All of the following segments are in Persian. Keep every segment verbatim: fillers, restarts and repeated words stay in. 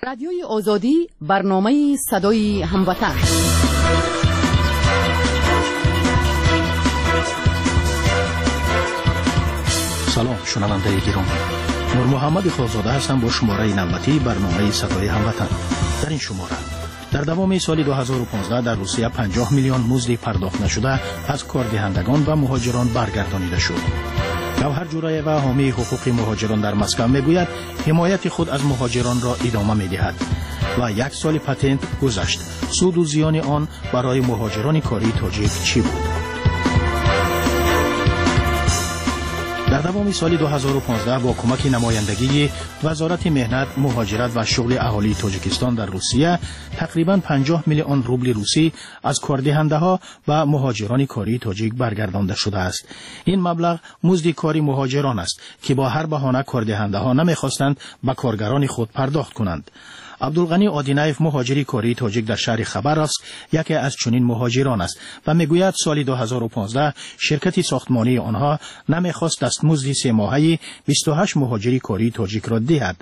رادیوی آزادی، برنامه صدای هموطن. سلام شنونده گرامی، نور محمد خالزاده هستم با شماره نوتی برنامه صدای هموطن. در این شماره در دوام سال دو هزار و پانزده در روسیه پنجاه میلیون مزد پرداخت نشده از کاردهندگان و مهاجران برگردانیده شد. گوهر جورایی و حامی حقوق مهاجران در مسکو میگوید حمایت خود از مهاجران را ادامه میدهد و یک سال پتنت گذشت. سود و زیان آن برای مهاجران کاری تاجیک چی بود؟ در دوام سال دو هزار و پانزده با کمک نمایندگی وزارت مهنت، مهاجرت و شغل اهالی تاجیکستان در روسیه تقریباً پنجاه میلیون روبل روسی از کاردهنده ها و مهاجران کاری تاجیک برگردانده شده است. این مبلغ مزد کاری مهاجران است که با هر بهانه کاردهنده ها نمیخواستند به کارگران خود پرداخت کنند. عبدالغنی آدینایف مهاجری کاری تاجیک در شهر خبرسک یکی از چنین مهاجران است و میگوید سال دو هزار و پانزده شرکت ساختمانی آنها نمیخواست دستمزد سه ماهه بیست و هشت مهاجری کاری تاجیک را دهد.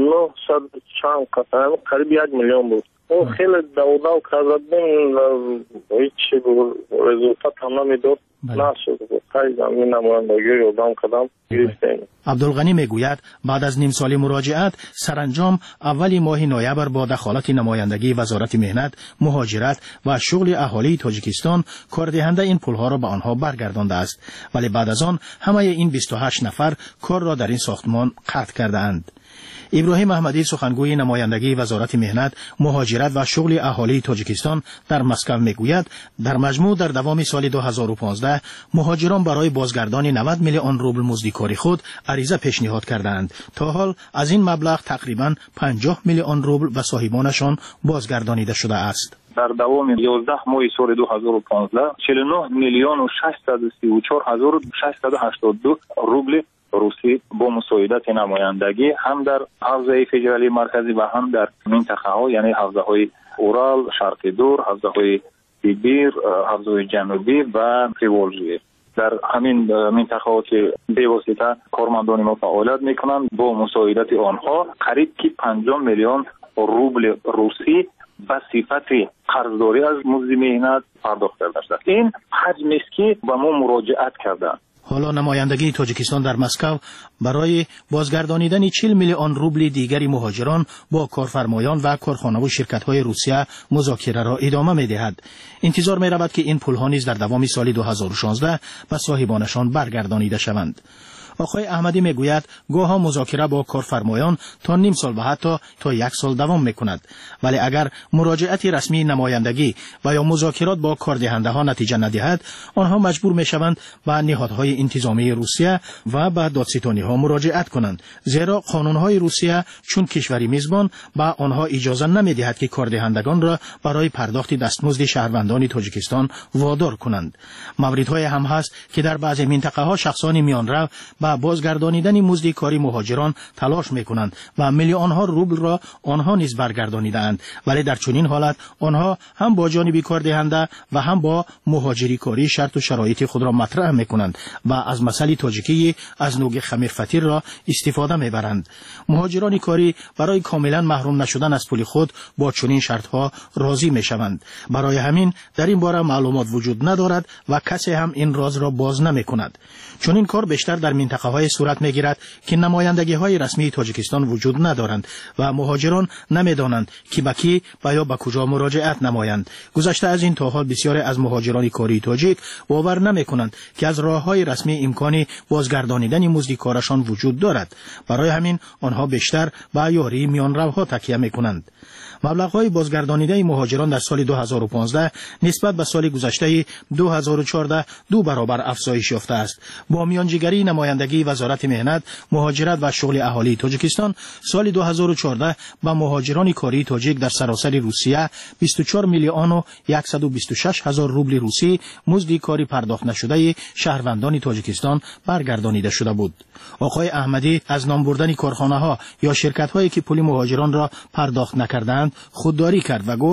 نهصد چند قطعه قریب یک میلیون بود. او خیلی دو کردن و هیچ رزولتات هم نمیداد. نشد. قید همین نمایندگی اقدام کردم گرفتیم. عبدالغنی میگوید بعد از نیم سال مراجعت سرانجام اولی ماه نوامبر با دخالت نمایندگی وزارت مهنت، مهاجرت و شغل اهالی تاجیکستان کاردهنده این پولها را به آنها برگردانده است، ولی بعد از آن همه این بیست و هشت نفر کار را در این ساختمان قطع کردند. ابراهیم احمدی سخنگوی نمایندگی وزارت مهنت، مهاجرت و شغل اهالی تاجیکستان در مسکو میگوید در مجموع در دوام سال دو هزار و پانزده مهاجران برای بازگردان نود میلیون روبل مزد کاری خود عریضه پیشنهاد کردند. تا حال از این مبلغ تقریباً پنجاه میلیون روبل به صاحبانشان بازگردانیده شده است. در دوام یازده ماه سال دو هزار و پانزده چهل و نه میلیون و ششصد و سی و چهار هزار و ششصد و هشتاد و دو روبل روسی با مساعدت نمایندگی هم در حوزه فدرالی مرکزی و هم در منطقه ها، یعنی حوزه های اورال، شرق دور، حوزه های سیبیر، حوزه های جنوبی و پریولژی، در همین منطقه ها که به واسطه کارمندان ما فعالیت میکنند با مساعدت آنها قریب که پنجاه میلیون روبل روسی به صفت قرضداری از مزد مهنت پرداخت کرده است. این حجمی است که به ما مراجعت کردند. حالا نمایندگی تاجیکستان در مسکو برای بازگردانیدن چهل میلیون روبل دیگری مهاجران با کارفرمایان و کارخانه و شرکت‌های روسیه مذاکره را ادامه می‌دهد. انتظار می‌رود که این پول‌ها نیز در دوام سال دو هزار و شانزده به صاحبانشان برگردانیده شوند. آقای احمدی میگوید گاهی مذاکره با کارفرمایان تا نیم سال و حتی تا یک سال دوام میکند، ولی اگر مراجعت رسمی نمایندگی و یا مذاکرات با کاردهنده ها نتیجه ندهد آنها مجبور میشوند به نهادهای انتظامی روسیه و به دادستانی ها مراجعت کنند، زیرا قانونهای روسیه چون کشوری میزبان به آنها اجازه نمیدهد که کاردهندگان را برای پرداخت دستمزد شهروندان تاجیکستان وادار کنند. موردهای هم هست که در بعضی منطقه ها شخصان میانرو با بازگردانیدن مزد کاری مهاجران تلاش میکنند و میلیون ها روبل را آنها نیز برگردانیدند، ولی در چنین حالت آنها هم با جانب کاردهنده و هم با مهاجری کاری شرط و شرایط خود را مطرح میکنند و از مسئله تاجیکی از نوع خمیر فطیر را استفاده میبرند. مهاجران کاری برای کاملا محروم نشدن از پول خود با چنین شرط ها راضی میشوند. برای همین در این باره معلومات وجود ندارد و کسی هم این راز را باز نمیکند. چون این کار بیشتر در منطقه های صورت میگیرد که نمایندگی های رسمی تاجیکستان وجود ندارند و مهاجران نمیدانند که به کی و یا به کجا مراجعت نمایند. گذشته از این تا حال بسیاری از مهاجران کاری تاجیک باور نمیکنند که از راههای رسمی امکانی بازگردانیدن مزد کارشان وجود دارد. برای همین آنها بیشتر به یاری میانروها تکیه میکنند. مبلغ‌های بازگردانیده مهاجران در سال دو هزار و پانزده نسبت به سال گذشته دو هزار و چهارده دو برابر افزایش یافته است. با میانجیگری نمایندگی وزارت مهنت، مهاجرت و شغل اهالی تاجیکستان سال دو هزار و چهارده با مهاجران کاری تاجیک در سراسر روسیه بیست و چهار میلیون و صد و بیست و شش هزار روبل روسی مزد کاری پرداخت نشده شهروندان تاجیکستان برگردانیده شده بود. آقای احمدی از نام بردن کارخانه‌ها یا شرکت‌هایی که پول مهاجران را پرداخت نکردند خودداری کرد و گفت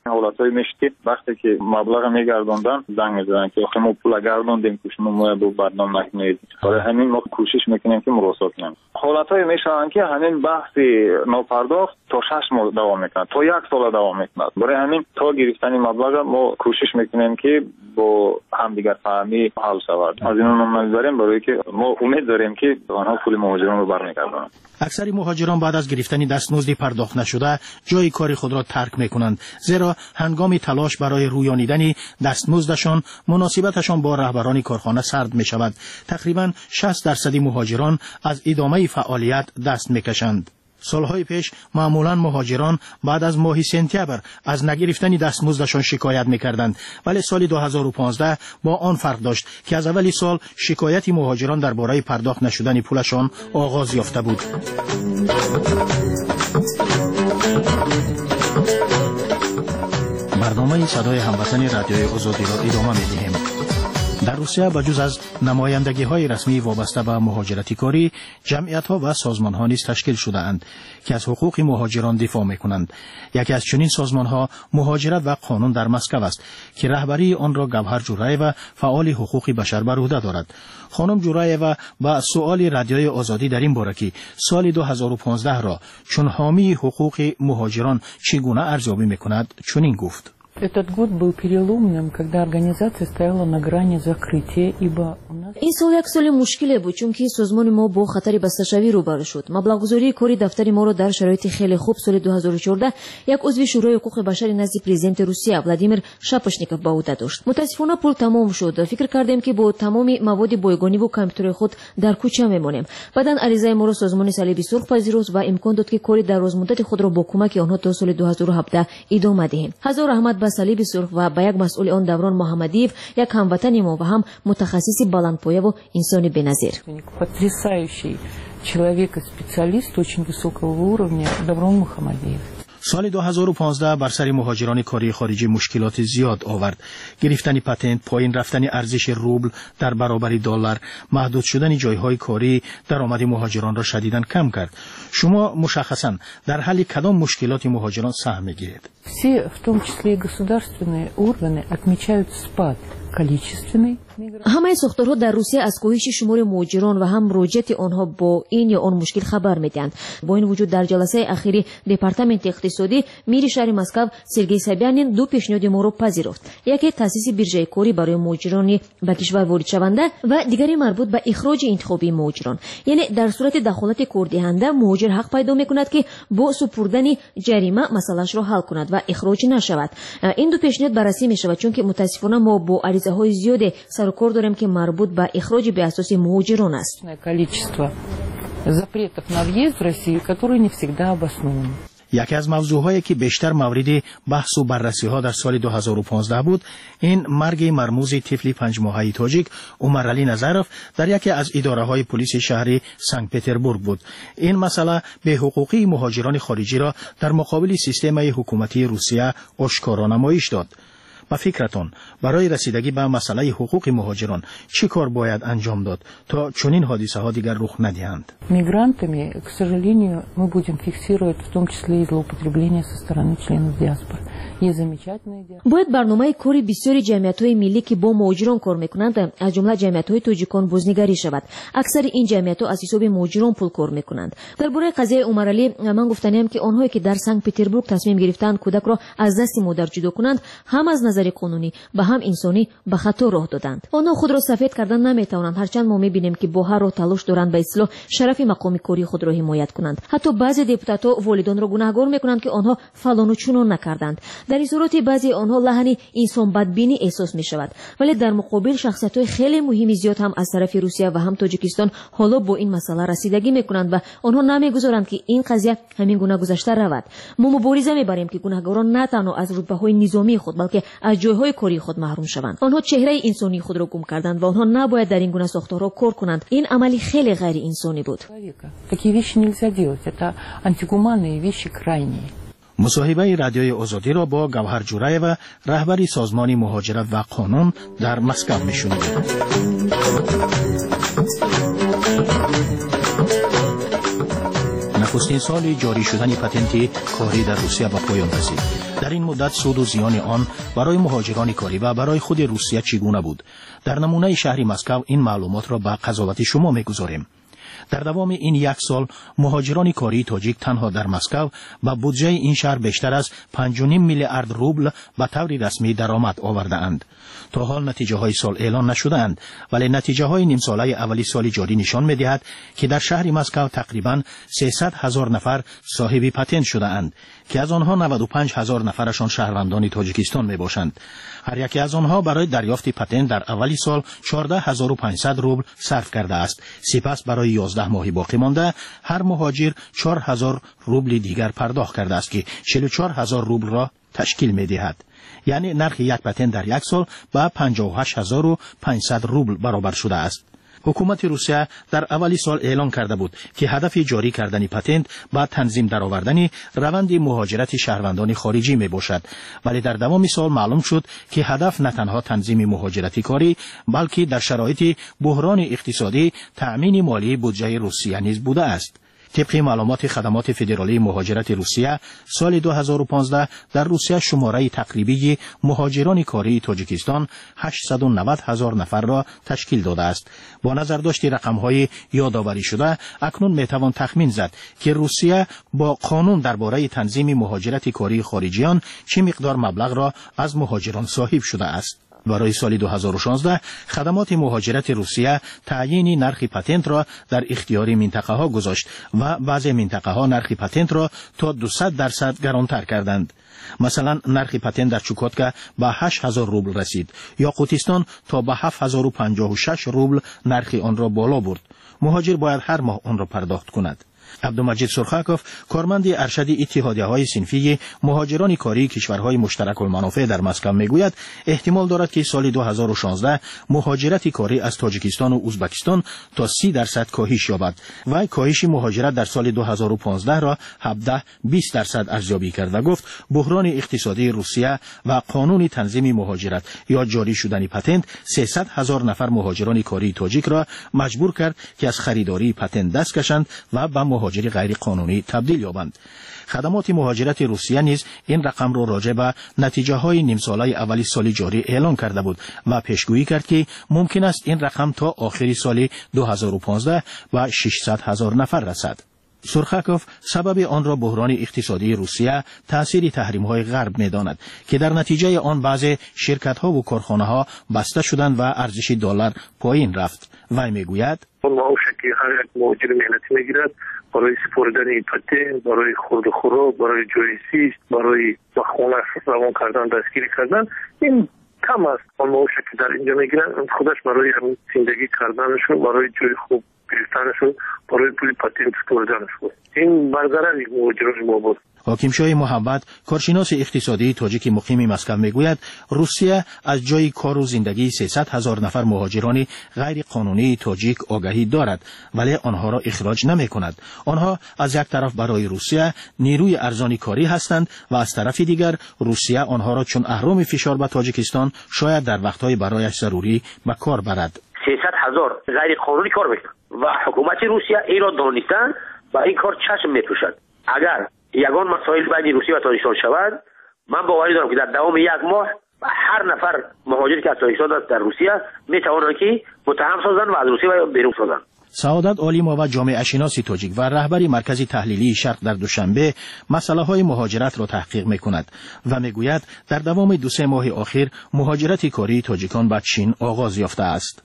حالتایی میشه که وقتی که مبلغ میگردوندن زنگ میزنن که آخه ما پول گردوندیم که شما ما رو بدنام نکنید. برای همین ما کوشش میکنیم که مراسات کنیم. حالتایی میشن که همین بحث ناپرداخت تا شش ماه دوام میکنه، تا یک سال دوام میکنه. برای همین تا گرفتن مبلغ ما کوشش میکنیم که با همدیگر فهمی حل شود. از این نام داریم برای که ما امید داریم که آنها پول مهاجران رو برمیگردونند. اکثر مهاجران بعد از گرفتن دستمزد پرداخت نشده جای کار خود را ترک میکنند، زیرا هنگام تلاش برای رویانیدن دستمزدشان مناسبتشان با رهبران کارخانه سرد می شود. تقریبا شصت درصد مهاجران از ادامه فعالیت دست میکشند. سالهای پیش معمولا مهاجران بعد از ماه سپتامبر از نگرفتن دستمزدشان شکایت میکردند، ولی سال دو هزار و پانزده با آن فرق داشت که از اول سال شکایت مهاجران درباره پرداخت نشدن پولشان آغاز یافته بود. برنامه صدای هموطن رادیوی آزادی را ادامه می‌دهیم. در روسیه بجز از نمایندگی‌های رسمی وابسته به مهاجرتی کاری، جمعیت‌ها و سازمان‌ها نیز تشکیل شده‌اند که از حقوق مهاجران دفاع می‌کنند. یکی از چنین سازمان‌ها مهاجرت و قانون در مسکو است که رهبری آن را گوهر جورایeva فعال حقوق بشر بر عهده دارد. خانم جورایeva با سؤال رادیوی آزادی در این باره که سال دو هزار و پانزده را چون حامی حقوق مهاجران چگونه ارزیابی می‌کند چنین گفت: Этот год был переломным, когда организация стояла на грани закрытия, ибо у нас... این سال یک سال مشکلی بود چون که سازمان ما با خطر بسته‌شوی روبرو شد. مبلغ‌گذاری کاری دفتر ما را در شرایط خیلی خوب سال دو هزار و چهارده یک عضو شورای حقوق بشر نزد پرزیدنت روسیه ولادیمیر شاپوشنیکوف به عهده داشت. متاسفانه پول تمام شد. فکر کردیم که با تمام مواد بایگانی و کامپیوتر خود در کوچه میمانیم. بعداً عریضه ما را سازمان صلیبی سرخ پذیرفت و امکان داد که کاری در روزمدت خود را با کمک آنها تا سال دو هزار و هفده ادامه دهیم. هزار رحمت به صلیب سرخ و به یک مسئول آن دوران محمدیف، یک هموطن ما و هم متخصص بلندپایه و انسان بی‌نظیر. Потрясающий человек и специалист очень высокого уровня Даврон Мухаммадиев. سال دو هزار و پانزده بر سر مهاجران کاری خارجی مشکلات زیاد آورد. گرفتن پتنت، پایین رفتن ارزش روبل در برابر دلار، محدود شدن جایهای کاری درآمد مهاجران را شدیداً کم کرد. شما مشخصاً در حل کدام مشکلات مهاجران سهم می‌گیرید؟ Все, в том числе и государственные органы, отмечают спад количественный. همه ساختارها در روسیه از کاهش شمار مهاجران و هم روجت آنها با این یا آن مشکل خبر میدهند. با این وجود در جلسه اخیری دپارتمنت اقتصادی میر شهر مسکو سرگئی سابیانین دو پیشنهاد ما را پذیرفت. یکی تأسیس بیرژه کاری برای مهاجران به کشور وارد شونده و دیگری مربوط به اخراج انتخابی مهاجران. یعنی در صورت دخالت کاردهنده مهاجر حق پیدا میکند که با سپردن جریمه مسئله‌اش را حل کند و اخراج نشود. این دو پیشنهاد بررسی میشود چون که متاسفانه ما با عریضه های زیاد کار داریم که مربوط به اخراج به اساس مهاجران است. Количество запретов на въезд в Россию, которые не всегда обоснованы. یکی از موضوعهایی که بیشتر مورد بحث و بررسی ها در سال دو هزار و پانزده بود این مرگ مرموز طفل پنج ماهه تاجیک عمرعلی نظرف در یکی از اداره های پلیس شهر سنت پتربورگ بود. این مسئله به حقوقی مهاجران خارجی را در مقابل سیستم حکومتی روسیه آشکارا نمایش داد. با فکرتون برای رسیدگی به مسئله حقوق مهاجران چه کار باید انجام داد تا چنین حادثه ها دیگر رخ ندهند؟ Мигрантами, к сожалению, мы будем фиксировать в том числе и злоупотребление со стороны членов диаспоры. Есть замечательные диаспоры. باید برنامه کاری بسیاری جمعیت‌های ملی که با مهاجران کار می‌کنند از جمله جمعیت‌های تاجیکان بازنگری شود. اکثر این جمعیت‌ها از حساب مهاجران پول کار می‌کنند. درباره قضیه عمرعلی من گفتنیم که آنهایی که در سنت پتربورگ تصمیم گرفتند کودک را از دست مادر جدا کنند هم از نظر قانونی و هم انسانی به خطا راه دادند. آنها خود را سفید کردن نمی‌توانند هرچند ما می‌بینیم که با هر راه تلاش دارند به اصلاح شرف مقام کاری خود را حمایت کنند. حتی بعضی دپوتات‌ها والدان را گناهکار می‌کنند که آنها فلان و چنان نکردند. در این صورت بعضی آنها لحن انسان بدبینی احساس می‌شود. ولی در مقابل شخصیت‌های خیلی مهمی زیاد هم از طرف روسیه و هم تاجیکستان حالا با این مسئله رسیدگی می‌کنند و آنها نمی‌گذارند که این قضیه همین گونه گذشته رود. ما مبارزه می‌بریم که گناهکاران نه تنها از رتبه‌های نظامی خود بلکه از جای‌های کاری خود محروم شوند. آنها چهره انسانی خود را گم کردند و آنها نباید در این گونه ساختارها کار کنند. این عملی خیلی غیر انسانی بود. Такие вещи нельзя делать. Это антигуманные вещи крайние. مصاحبه رادیوی آزادی را با گوهر جورایeva رهبری سازمان مهاجرت و قانون در مسکو میشنوید. نخستین سال جاری شدن پتنت کاری در روسیه به پایان رسید. در این مدت سود و زیان آن برای مهاجران کاری و برای خود روسیه چگونه بود؟ در نمونه شهر مسکو این معلومات را به قضاوت شما می‌گذاریم. در دوام این یک سال مهاجران کاری تاجیک تنها در مسکو با بودجه این شهر بیشتر از پنج و نیم میلیارد روبل به طور رسمی درآمد آورده اند. تا حال نتیجه های سال اعلان نشده اند، ولی نتیجه های نیم ساله اولی سال جاری نشان می‌دهد که در شهر مسکو تقریباً سیصد هزار نفر صاحب پتنت شده اند که از آنها نود و پنج هزار نفرشان شهروندان تاجیکستان میباشند. هر یکی از آنها برای دریافت پتنت در اولی سال چهارده هزار و پانصد روبل صرف کرده است. سپس برای یازده ماه باقی مانده هر مهاجر چهار هزار روبل دیگر پرداخت کرده است که چهل و چهار هزار روبل را تشکیل می‌دهد. یعنی نرخ یک پتنت در یک سال به پنجاه و هشت هزار و پانصد روبل برابر شده است. حکومت روسیه در اولی سال اعلان کرده بود که هدف جاری کردن پتنت با تنظیم درآوردن روند مهاجرت شهروندان خارجی می باشد، ولی در دوام سال معلوم شد که هدف نه تنها تنظیم مهاجرت کاری بلکه در شرایط بحران اقتصادی تأمین مالی بودجه روسیه نیز بوده است. طبق معلومات خدمات فدرالی مهاجرت روسیه سال دو هزار و پانزده در روسیه شماره تقریبی مهاجران کاری تاجیکستان هشتصد و نود هزار نفر را تشکیل داده است. با نظر داشت رقم‌های یادآوری شده اکنون میتوان تخمین زد که روسیه با قانون درباره تنظیم مهاجرت کاری خارجیان چه مقدار مبلغ را از مهاجران صاحب شده است. برای سال دو هزار و شانزده خدمات مهاجرت روسیه تعیین نرخ پتنت را در اختیار منطقه ها گذاشت و بعضی منطقه ها نرخ پتنت را تا دویست درصد گرانتر کردند. مثلا نرخ پتنت در چوکاتکا به هشت هزار روبل رسید، یا قوتیستان تا به هفت هزار و پنجاه و شش روبل نرخ آن را بالا برد. مهاجر باید هر ماه آن را پرداخت کند. عبدالمجید سرخاکوف، کارمند ارشد اتحادیه‌های صنفی مهاجران کاری کشورهای مشترک المنافع در مسکو میگوید احتمال دارد که سال دو هزار و شانزده مهاجرت کاری از تاجیکستان و ازبکستان تا سی درصد کاهش یابد و کاهش مهاجرت در سال دو هزار و پانزده را هفده بیست درصد ارزیابی کرد و گفت بحران اقتصادی روسیه و قانون تنظیم مهاجرت یا جاری شدن پتنت سیصد هزار نفر مهاجران کاری تاجیک را مجبور کرد که از خریداری پتنت دست کشند و به مهاجری غیر قانونی تبدیل یابند. خدمات مهاجرت روسیه نیز این رقم را راجع به نتیجه های نیم ساله اولی سال جاری اعلان کرده بود و پیشگویی کرد که ممکن است این رقم تا آخر سال دو هزار و پانزده و ششصد هزار نفر رسد. سرخاکوف سبب آن را بحران اقتصادی روسیه تأثیر تحریم های غرب می داند که در نتیجه آن بعضی شرکت ها و کارخانه ها بسته شدند و ارزش دلار پایین رفت. وی می گوید معاشی که هر یک مهاجر مهنتی می گیرد برای سپردن پتنت، برای خورد و خوراک، برای جای زیست، برای با خانه روان کردن، دستگیری کردن، این کم است. آن معاشی که در اینجا می گیرند خودش برای همین زندگی کردنشون، برای جای خوب گرفتنشون، برای پول پتنت سپردنشون، این برقرار یک مهاجران ما بود. حاکم شاه محمد، کارشناس اقتصادی تاجیک مقیم مسکو میگوید روسیه از جای کار و زندگی سیصد هزار نفر مهاجران غیر قانونی تاجیک آگاهی دارد ولی آنها را اخراج نمی کند. آنها از یک طرف برای روسیه نیروی ارزانی کاری هستند و از طرف دیگر روسیه آنها را چون اهرام فشار به تاجیکستان شاید در وقتهای برایش ضروری به کار برد. سیصد هزار غیر قانونی کار میکنند و حکومت روسیه ای را دانستند و این کار چشم میپوشد. اگر یگان مسائل بین روسیه و تاجیکستان شود، من باوری دارم که در دوام یک ماه هر نفر مهاجری که از تاجیکستان است در روسیه میتوانند که متهم سازند و از روسیه بیرون سازند. سعادت عالیما و جامعه شناسی تاجیک و رهبری مرکز تحلیلی شرق در دوشنبه مسئله های مهاجرت را تحقیق میکند و میگوید در دوام دو سه ماه اخیر مهاجرت کاری تاجیکان به چین آغاز یافته است.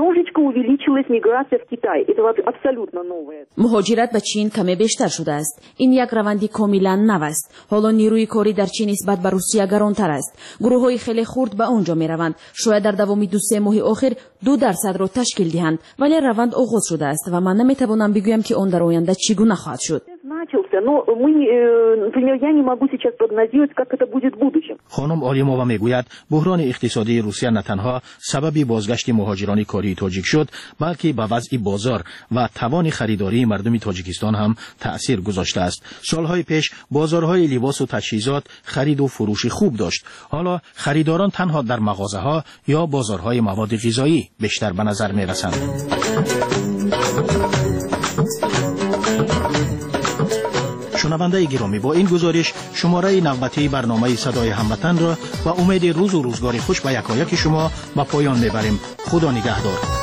مهاجرت به چین کمی بیشتر شده است. این یک روندی کاملا نو است. حالا نیروی کاری در چین نسبت به روسیه گرانتر است. گروه‌های خیلی خرد به آنجا می‌روند. شاید در دوام دو سه ماه آخر دو درصد را تشکیل دهند، ولی روند آغاز شده است و من نمی‌توانم بگویم که آن در آینده چگونه خواهد شد. خانم عالیمووا میگوید بحران اقتصادی روسیه نه تنها سبب بازگشت مهاجران کاری تاجیک شد بلکه به وضع بازار و توان خریداری مردم تاجیکستان هم تأثیر گذاشته است. سالهای پیش بازارهای لباس و تجهیزات خرید و فروش خوب داشت. حالا خریداران تنها در مغازه‌ها یا بازارهای مواد غذایی بیشتر به نظر می‌رسند. شنونده گرامی، با این گزارش شماره نوبتی برنامه صدای هموطن را و امید روز و روزگار خوش به یکایک شما به پایان میبریم. خدا نگهدار.